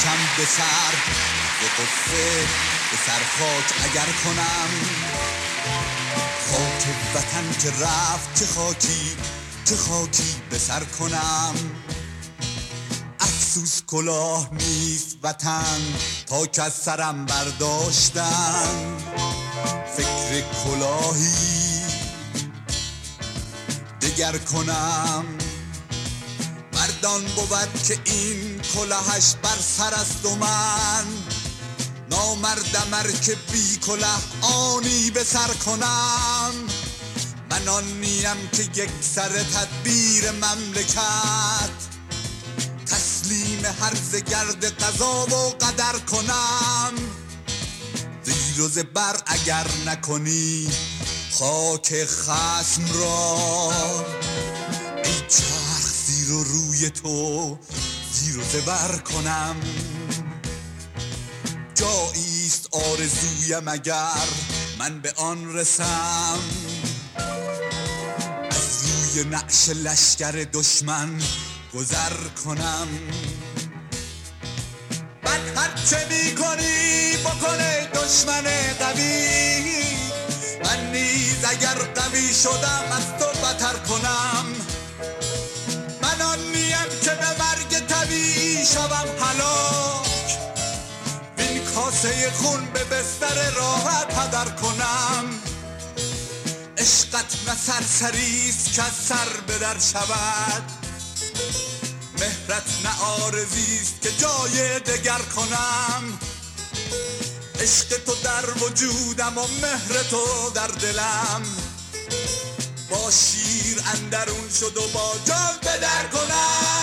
خاکم به سر به قصه به سر خاک اگر کنم، خاک وطن که رفت چه خاکی چه خاکی به سر کنم. افسوس کلاه نیست وطن تا که از سرم برداشتن، فکر کلاهی دگر کنم. مردان بود که این کلاهش بر سر است و من نامردم ار که بی کلاه آنی به سر کنم. من آن نیم که یک سر تدبیر مملکت تسلیم هرز گرد قضا و قدر کنم. زیر و زبر اگر نکنی خاک خصم را، ای چرخ زیر و روی تو زیر و زبر کنم. جاییست آرزویم اگر من به آن رسم، از روی نعش لشکر دشمن گذر کنم. من هرچه می کنی بکنه دشمن قوی، من نیز اگر قوی شدم از تو بتر کنم. من آن نیم که به مرگ طبیعی شوم هلاک، وین کاسه خون به بستر راحت هدر کنم. عشقت نه سرسریست که از سر به در شود، مهرت نه آرزیست که جای دگر کنم. عشق تو در وجودم و مهر تو در دلم، با شیر اندرون شد و با جان به در کنم.